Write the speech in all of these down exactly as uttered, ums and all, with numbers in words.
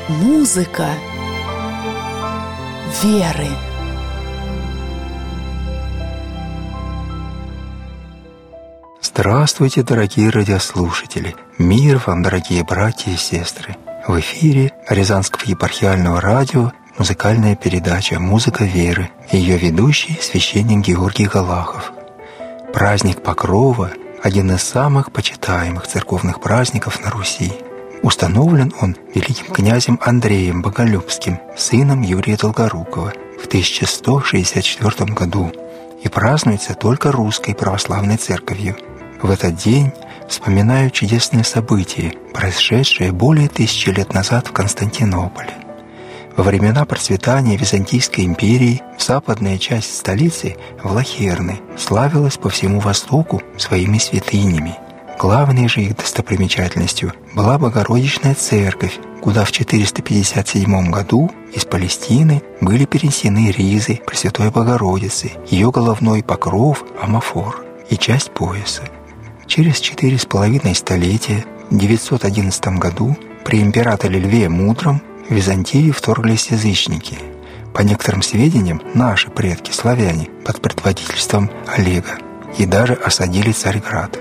Музыка веры. Здравствуйте, дорогие радиослушатели! Мир вам, дорогие братья и сестры! В эфире Рязанского епархиального радио музыкальная передача «Музыка веры» и ее ведущий священник Георгий Галахов. Праздник Покрова – один из самых почитаемых церковных праздников на Руси. Установлен он великим князем Андреем Боголюбским, сыном Юрия Долгорукова, в тысяча сто шестьдесят четвёртом году и празднуется только Русской Православной Церковью. В этот день вспоминают чудесные события, происшедшие более тысячи лет назад в Константинополе. Во времена процветания Византийской империи западная часть столицы, Влахерны, славилась по всему Востоку своими святынями. Главной же их достопримечательностью была Богородичная церковь, куда в четыреста пятьдесят седьмом году из Палестины были перенесены ризы Пресвятой Богородицы, ее головной покров Амафор и часть пояса. Через четыре с половиной столетия, в девятьсот одиннадцатом году, при императоре Льве Мудром в Византию вторглись язычники. По некоторым сведениям, наши предки, славяне, под предводительством Олега, и даже осадили Царьград.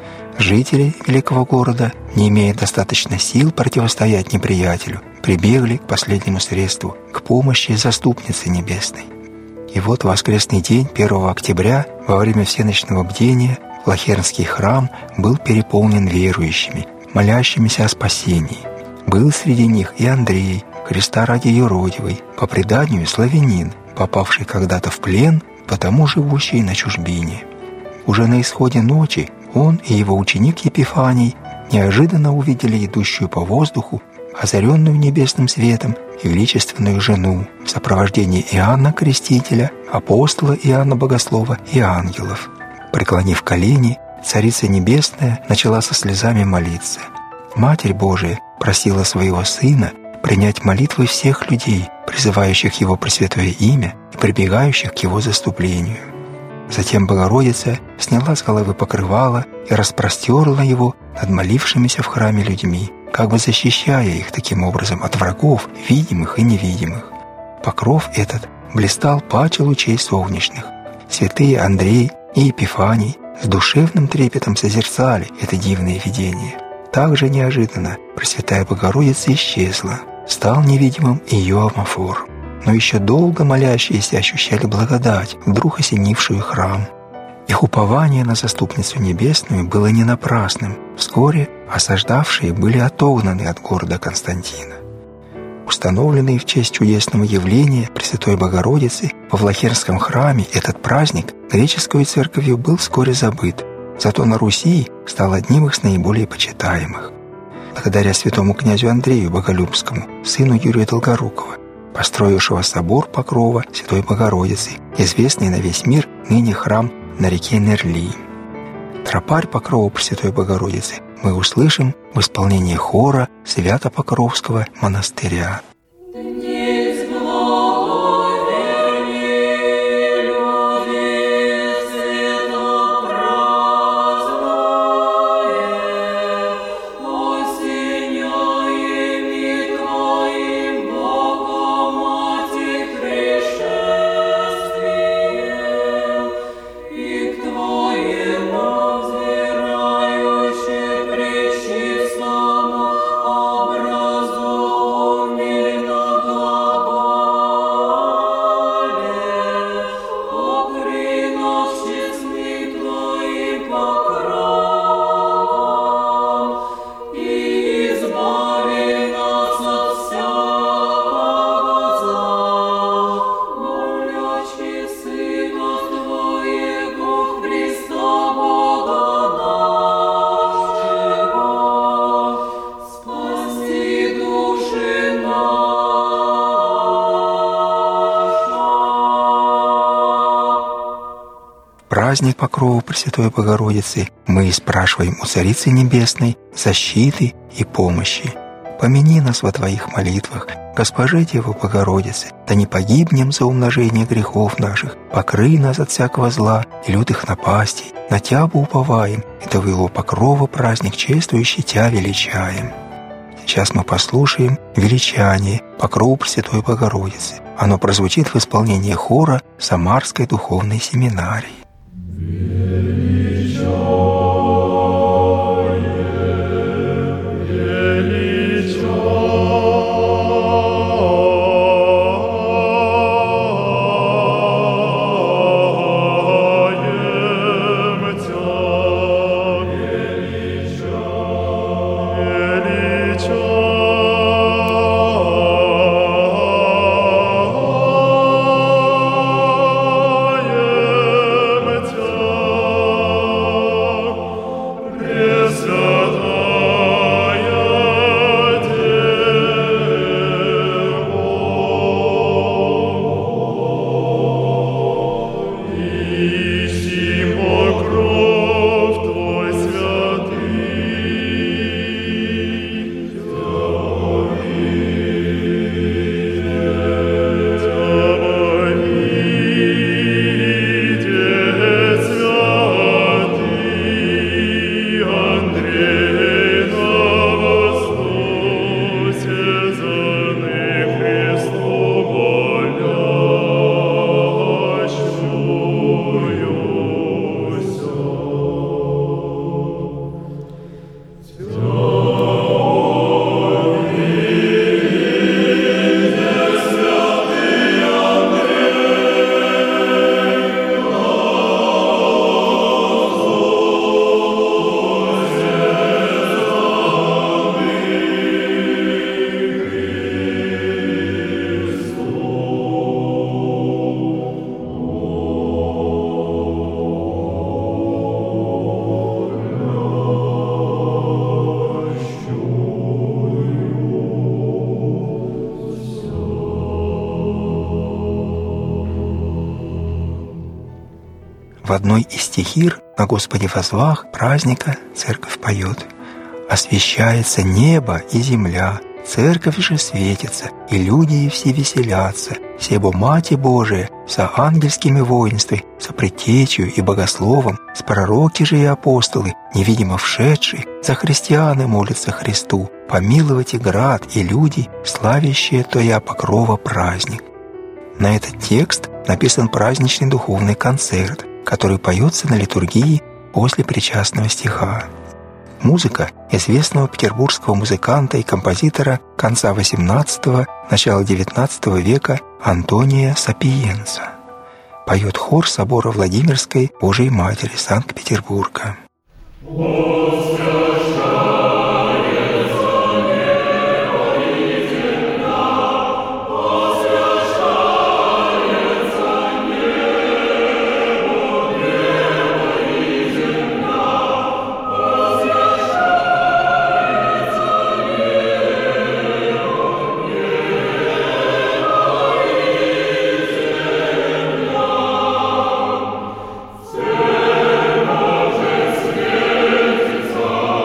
Жители великого города, не имея достаточно сил противостоять неприятелю, прибегли к последнему средству, к помощи Заступницы Небесной. И вот в воскресный день, первого октября, во время всеночного бдения, Влахернский храм был переполнен верующими, молящимися о спасении. Был среди них и Андрей, Христа ради юродивый, по преданию славянин, попавший когда-то в плен, потому живущий на чужбине. Уже на исходе ночи он и его ученик Епифаний неожиданно увидели идущую по воздуху, озаренную небесным светом, и величественную жену в сопровождении Иоанна Крестителя, апостола Иоанна Богослова и ангелов. Преклонив колени, Царица Небесная начала со слезами молиться. Матерь Божия просила своего Сына принять молитвы всех людей, призывающих Его пресвятое имя и прибегающих к Его заступлению. Затем Богородица сняла с головы покрывало и распростерла его над молившимися в храме людьми, как бы защищая их таким образом от врагов, видимых и невидимых. Покров этот блистал паче лучей солнечных. Святые Андрей и Епифаний с душевным трепетом созерцали это дивное видение. Также неожиданно Пресвятая Богородица исчезла, стал невидимым ее Амафор. Но еще долго молящиеся ощущали благодать, вдруг осенившую храм. Их упование на Заступницу Небесную было не напрасным. Вскоре осаждавшие были отогнаны от города Константина. Установленный в честь чудесного явления Пресвятой Богородицы во Влахернском храме этот праздник греческой церковью был вскоре забыт, зато на Руси стал одним из наиболее почитаемых. Благодаря святому князю Андрею Боголюбскому, сыну Юрия Долгорукова, построившего собор Покрова Святой Богородицы, известный на весь мир ныне храм на реке Нерли. Тропарь Покрова Пресвятой Богородицы мы услышим в исполнении хора Свято-Покровского монастыря. Праздник Покрова Пресвятой Богородицы мы спрашиваем у Царицы Небесной защиты и помощи. Помяни нас во Твоих молитвах, Госпоже Девы Богородицы, да не погибнем за умножение грехов наших, покрый нас от всякого зла и лютых напастей, на Тябу уповаем, и Твоего покрова праздник чествующий Тя величаем. Сейчас мы послушаем «Величание» «Покров Пресвятой Богородицы». Оно прозвучит в исполнении хора Самарской духовной семинарии. В одной из стихир на Господе возвах праздника церковь поет: «Освящается небо и земля, церковь же светится, и люди все веселятся, себо Мати Божия со ангельскими воинствами, со предтечью и богословом, с пророки же и апостолы, невидимо вшедшие, за христианы молятся Христу, помиловайте град и люди, славящие Тоя покрова праздник». На этот текст написан праздничный духовный концерт, который поется на литургии после причастного стиха. Музыка известного петербургского музыканта и композитора конца восемнадцатого – начала девятнадцатого века Антония Сапиенца. Поет хор собора Владимирской Божией Матери Санкт-Петербурга. Все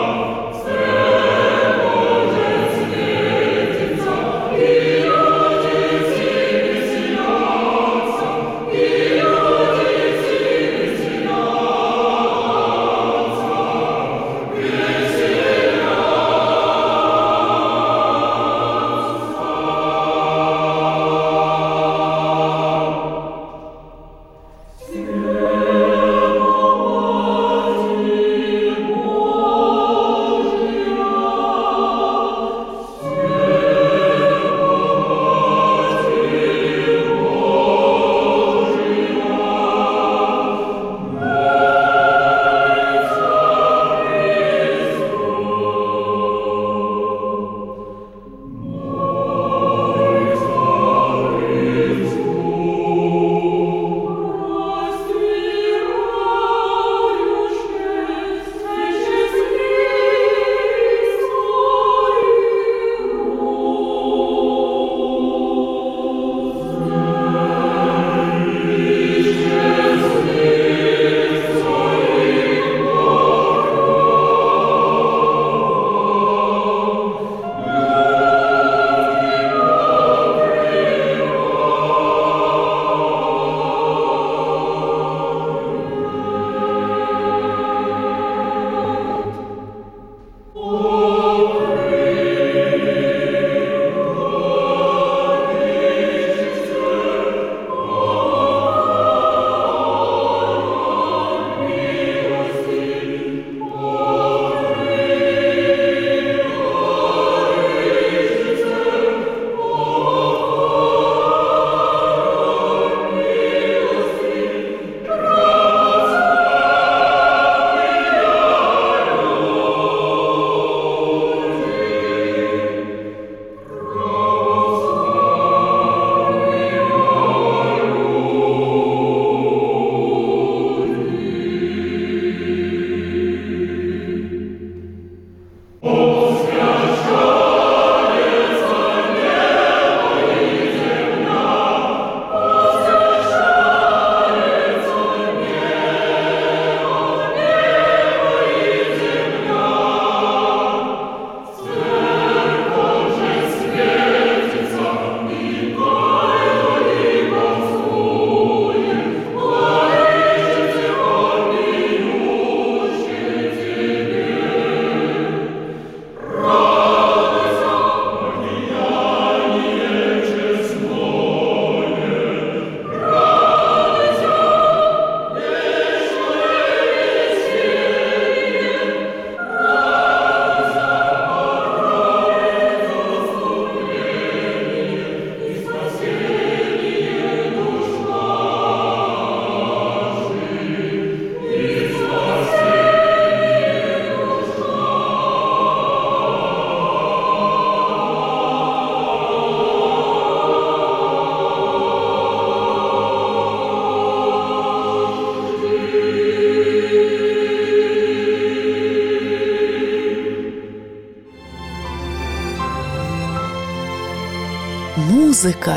Музыка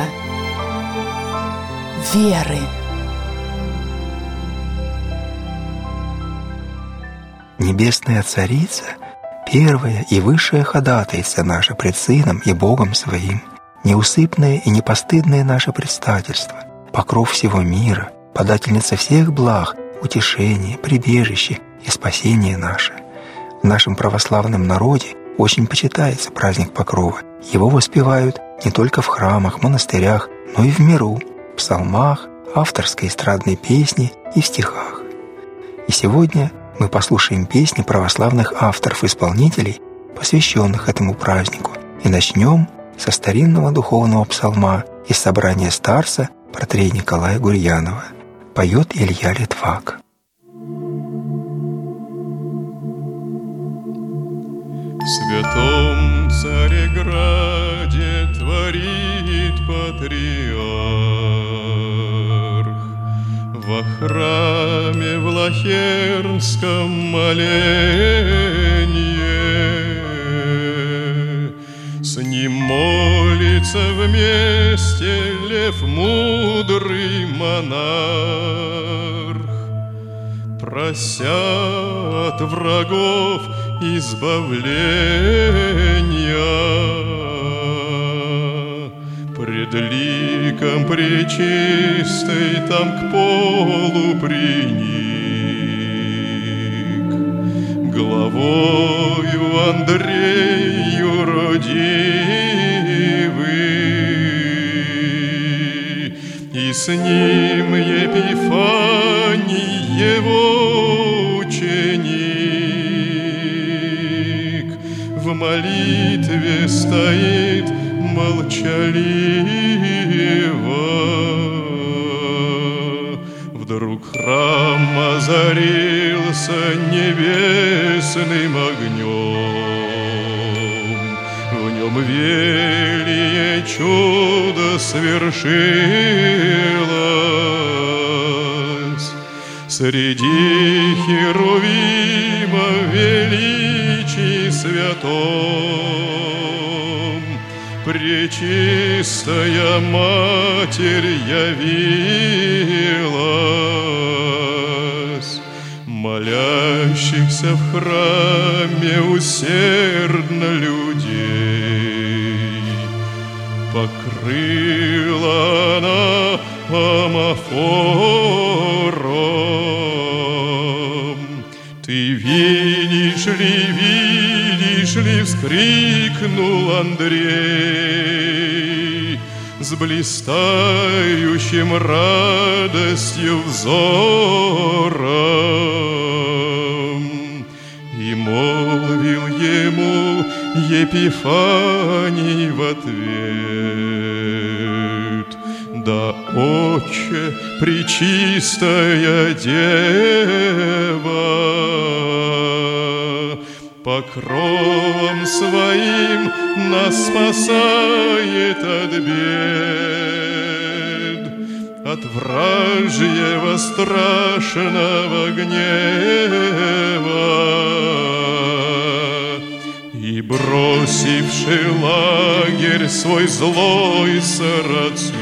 веры. Небесная Царица, первая и высшая ходатайца наша пред Сыном и Богом Своим, неусыпное и непостыдное наше предстательство, покров всего мира, подательница всех благ, утешение, прибежище и спасение наше. В нашем православном народе очень почитается праздник Покрова. Его воспевают не только в храмах, монастырях, но и в миру, в псалмах, авторской эстрадной песни и в стихах. И сегодня мы послушаем песни православных авторов-исполнителей, посвященных этому празднику, и начнем со старинного духовного псалма из собрания старца протоиерея Николая Гурьянова. Поет Илья Литвак. В святом Цареграде творит патриарх, во храме Влахернском моленье. С ним молится вместе лев мудрый монарх, прося от врагов избавления. Пред ликом пречистой там к полу приник, главою Андрею родивый, и с ним Епифаний его ученик. В молитве стоит молчаливо. Вдруг храм озарился небесным огнем, в нем велие чудо свершилось. Среди херувима величий святом пречистая Матерь явилась, молящихся в храме усердно людей покрыла она амафором. Ты видишь ли, видишь ли, вскрикнул Андрей с блистающим радостью взором, и молвил ему Епифаний в ответ: да, Отче, пречистая Дева, покровом своим нас спасает от бед, от вражьего страшного гнева. И бросивший лагерь свой злой сарацин,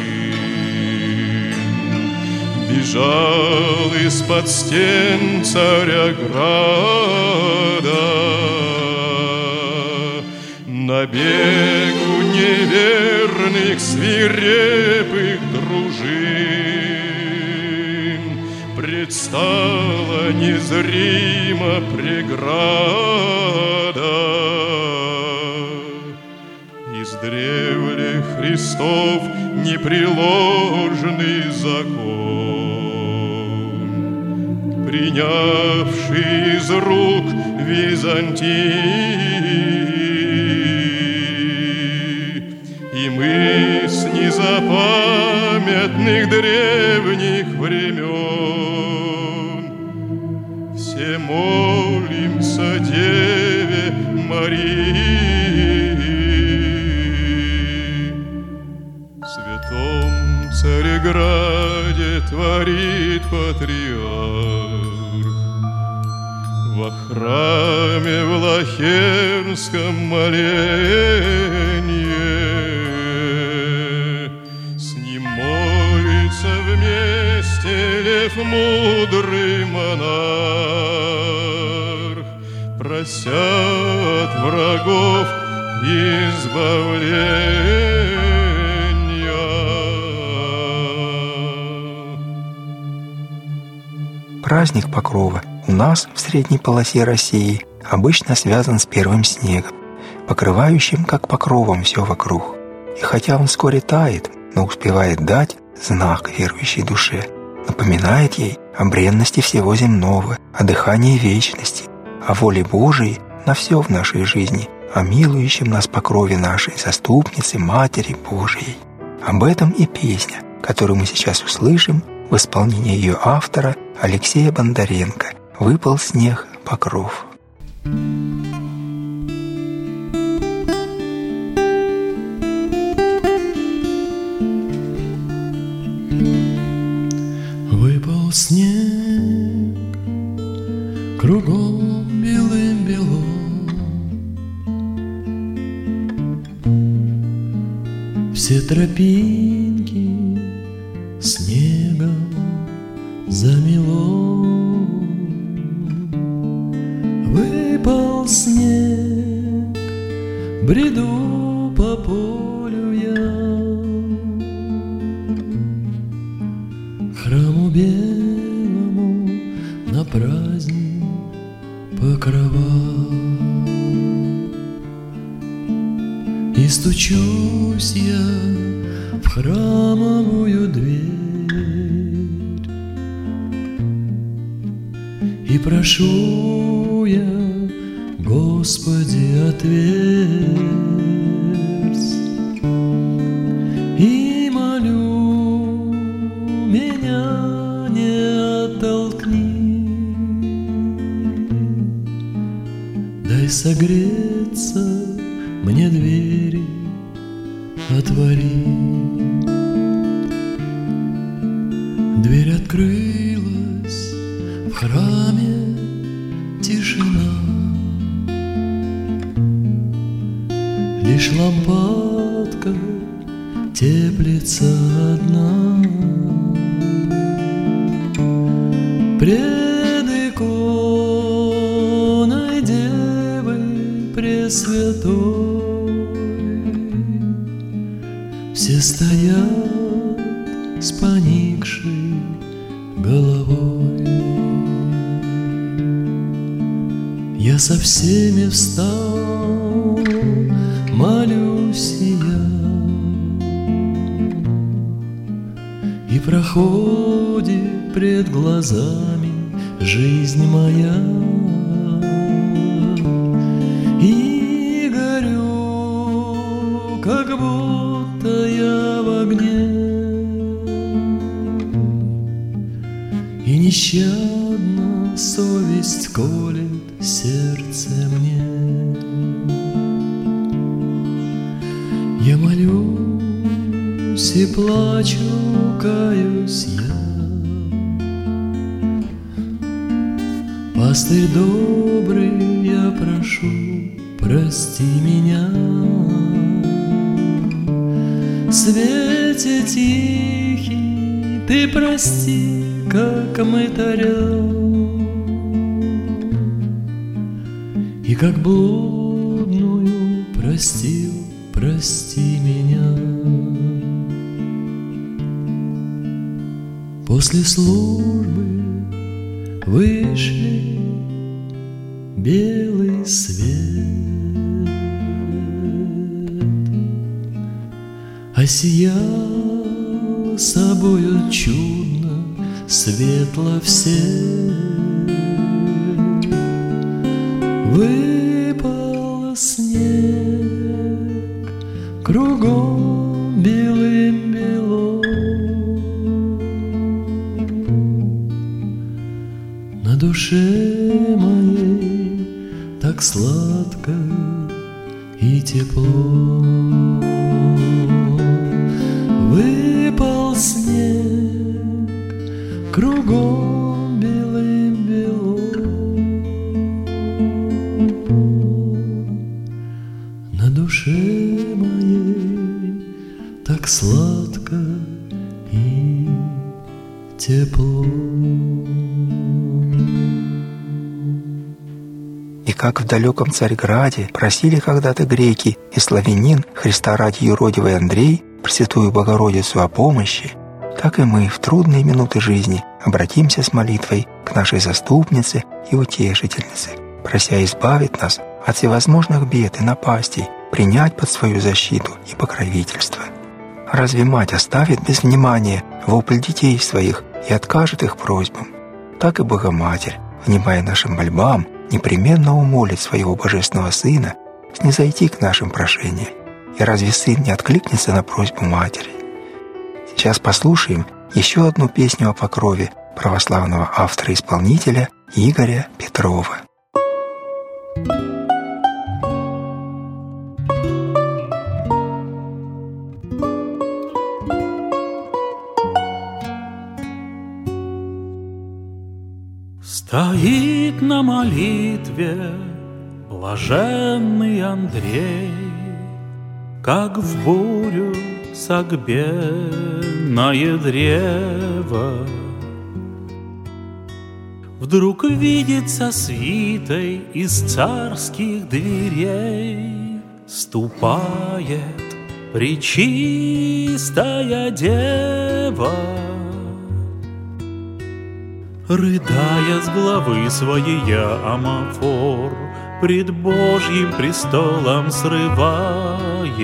бежал из-под стен Цареграда. На бегу неверных свирепых дружин предстала незримо преграда. Издревле Христов непреложный закон, принявший из рук Византии, и мы с незапамятных древних времен все молимся Деве Марии. В святом Цареграде творит патриарх, во храме Влахернском моленье. Посидев, мудрый монарх, прося от врагов избавления. Праздник Покрова у нас в средней полосе России обычно связан с первым снегом, покрывающим как покровом все вокруг. И хотя он вскоре тает, но успевает дать знак верующей душе, напоминает ей о бренности всего земного, о дыхании вечности, о воле Божией на все в нашей жизни, о милующем нас покрове нашей заступницы Матери Божией. Об этом и песня, которую мы сейчас услышим в исполнении ее автора Алексея Бондаренко «Выпал снег, покров». Выпал снег, кругом белым-бело, все тропинки снегом замело. Выпал снег, бреду по полю я, храму белому на праздник покрова. И стучусь я в храмовую дверь, и прошу я, Господи, отверзь, и молю, меня не оттолкни, дай согреться мне, двери отвори. Дверь открылась, в храме тишина, лишь лампадка теплится одна. Пред иконой Девы Пресвятой все стоят с поникшей головой. Я со всеми встал, молюсь я, и проходит пред глазами жизнь моя, и горю, как будто я в огне, и нещадно совесть колет сердце мне. Я молюсь и плачу, каюсь я, пастырь добрый, я прошу, прости меня. Свете тихий, ты прости, как мытаря, и как блудную простил, прости меня. После службы вышли белый свет, осиял собою чудно, светло все. Выпал снег, кругом белым-бело, на душе моей так сладко и тепло. Выпал снег, кругом белым-бело, на душе моей так сладко и тепло. И как в далеком Царьграде просили когда-то греки и славянин Христа ради юродивый Андрей Пресвятую Богородицу о помощи, так и мы в трудные минуты жизни обратимся с молитвой к нашей заступнице и утешительнице, прося избавить нас от всевозможных бед и напастей, принять под свою защиту и покровительство. Разве мать оставит без внимания вопль детей своих и откажет их просьбам? Так и Богоматерь, внимая нашим мольбам, непременно умолит своего Божественного Сына снизойти к нашим прошениям. И разве Сын не откликнется на просьбу Матери? Сейчас послушаем еще одну песню о покрове православного автора-исполнителя Игоря Петрова. Стоит на молитве блаженный Андрей, как в бурю согбенное древо. Вдруг видится свитой из царских дверей ступает пречистая дева. Рыдая с главы своей амафор пред Божьим престолом срывает,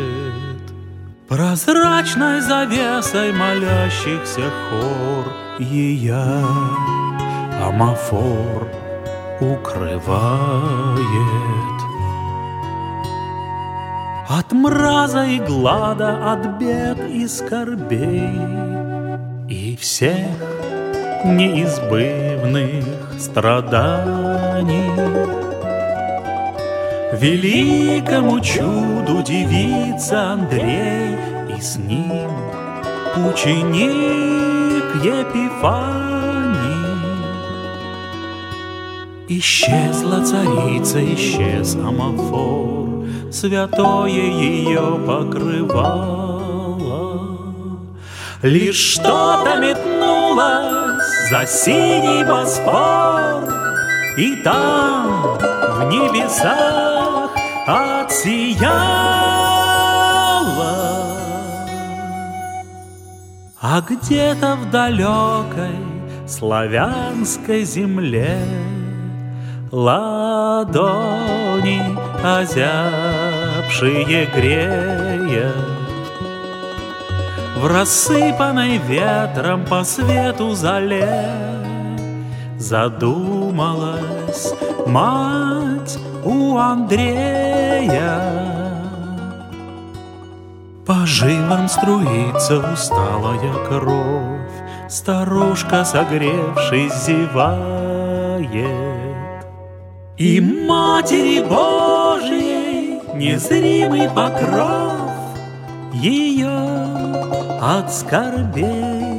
прозрачной завесой молящихся хор ея амафор укрывает. От мраза и глада, от бед и скорбей и всех неизбывных страданий великому чуду дивится Андрей, и с ним ученик Епифаний. Исчезла царица, исчез амафор, святое ее покрывало. Лишь что-то метнулось за синий Босфор, и там, в небесах, отсияла. А где-то в далекой славянской земле ладони озябшие грея, в рассыпанной ветром по свету зале задумалась мать у Андрея. По жилам струится усталая кровь, старушка, согревшись, зевает. И Матери Божьей незримый покров ее от скорбей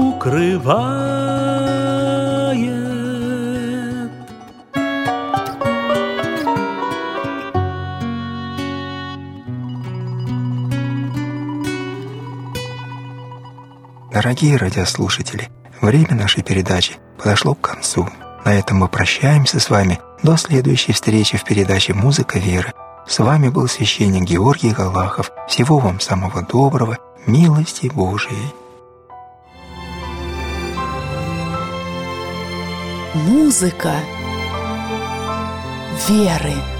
укрывает. Дорогие радиослушатели, время нашей передачи подошло к концу. На этом мы прощаемся с вами до следующей встречи в передаче «Музыка веры». С вами был священник Георгий Галахов. Всего вам самого доброго, милости Божией. Музыка веры.